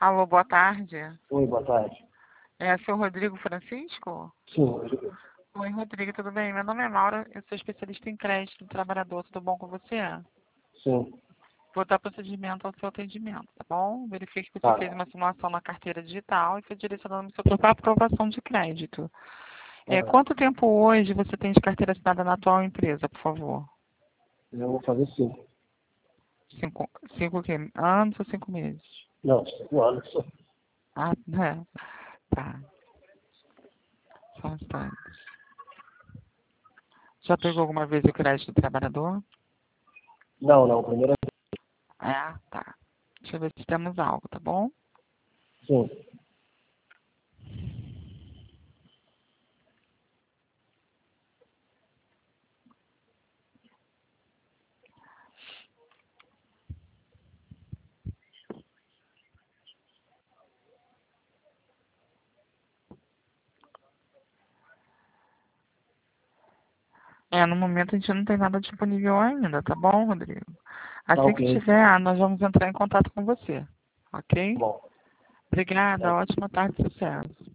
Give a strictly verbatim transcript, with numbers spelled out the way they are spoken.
Alô, boa tarde. Oi, boa tarde. É seu Rodrigo Francisco? Sim, Rodrigo. Oi, Rodrigo, tudo bem? Meu nome é Laura, eu sou especialista em crédito do trabalhador, tudo bom com você? Sim. Vou dar procedimento ao seu atendimento, tá bom? Verifique que você Tá. fez uma simulação na carteira digital e foi direcionando o seu para aprovação de crédito. É, Aham. quanto tempo hoje você tem de carteira assinada na atual empresa, por favor? Eu vou fazer cinco. Cinco, cinco que, anos ou cinco meses? Não, cinco anos. Ah, é. Tá. Só um instante. Já pegou alguma vez o crédito do trabalhador? Não, não, primeira É, tá. Deixa eu ver se temos algo, tá bom? sim. É, no momento a gente não tem nada disponível ainda, tá bom, Rodrigo? Tá Assim que ok. tiver, nós vamos entrar em contato com você, ok? Bom. Obrigada, Tá. ótima tarde, sucesso.